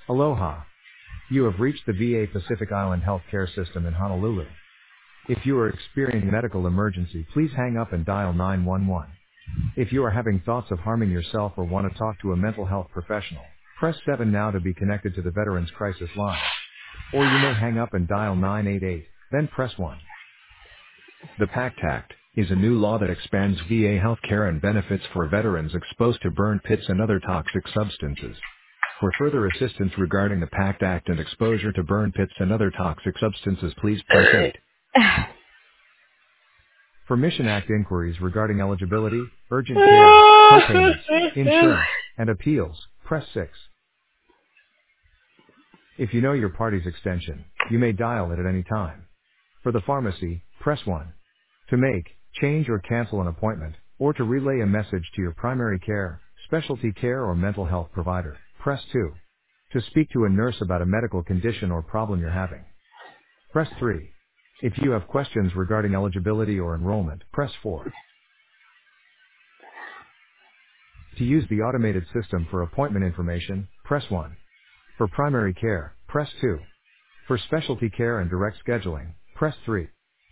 Aloha. You have reached the VA Pacific Island Healthcare System in Honolulu. If you are experiencing a medical emergency, please hang up and dial 911. If you are having thoughts of harming yourself or want to talk to a mental health professional, press 7 now to be connected to the Veterans Crisis Line. Or you may hang up and dial 988, then press 1. The PACT Act is a new law that expands VA healthcare and benefits for veterans exposed to burn pits and other toxic substances. For further assistance regarding the PACT Act and exposure to burn pits and other toxic substances, please press 8. For Mission Act inquiries regarding eligibility, urgent care, co-payments, insurance, and appeals, press 6. If you know your party's extension, you may dial it at any time. For the pharmacy, press 1. To make, change or cancel an appointment, or to relay a message to your primary care, specialty care or mental health provider, press 2. To speak to a nurse about a medical condition or problem you're having, press 3. If you have questions regarding eligibility or enrollment, press 4. To use the automated system for appointment information, press 1. For primary care, press 2. For specialty care and direct scheduling, press 3.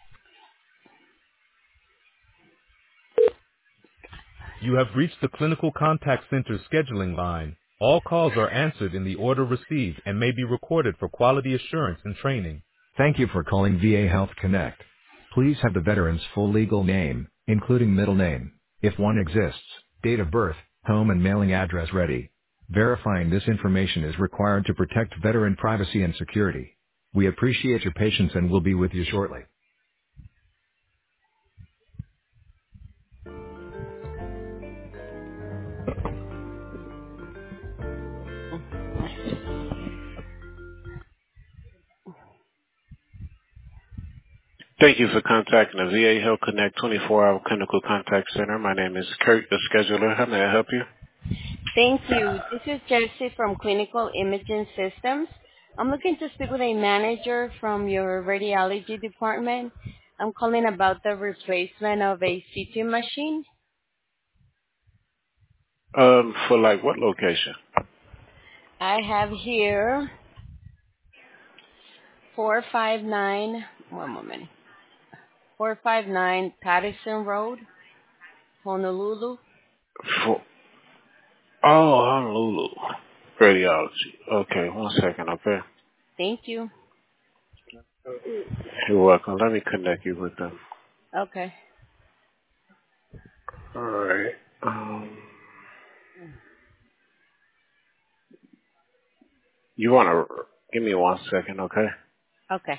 You have reached the Clinical Contact Center scheduling line. All calls are answered in the order received and may be recorded for quality assurance and training. Thank you for calling VA Health Connect. Please have the veteran's full legal name, including middle name, if one exists, date of birth, home and mailing address ready. Verifying this information is required to protect veteran privacy and security. We appreciate your patience and will be with you shortly. Thank you for contacting the VA Health Connect 24-hour clinical contact center. My name is Kurt, the scheduler. How may I help you? Thank you. This is Jersey from Clinical Imaging Systems. I'm looking to speak with a manager from your radiology department. I'm calling about the replacement of a CT machine. For like what location? I have here 459 Patterson Road, Honolulu. Honolulu. Radiology. Okay, 1 second, okay? Thank you. You're welcome. Let me connect you with them. Okay. All right. You want to give me 1 second, okay? Okay.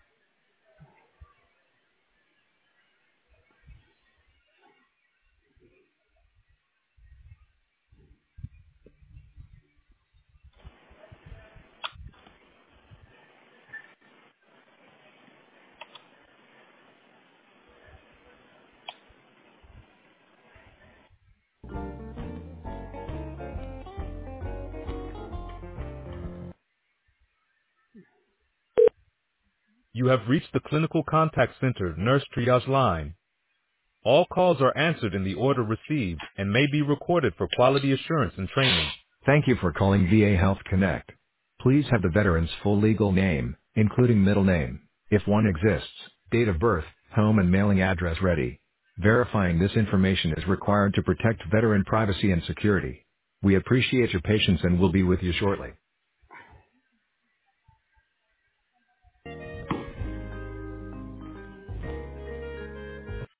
You have reached the Clinical Contact Center Nurse Triage line. All calls are answered in the order received and may be recorded for quality assurance and training. Thank you for calling VA Health Connect. Please have the veteran's full legal name, including middle name, if one exists, date of birth, home and mailing address ready. Verifying this information is required to protect veteran privacy and security. We appreciate your patience and will be with you shortly.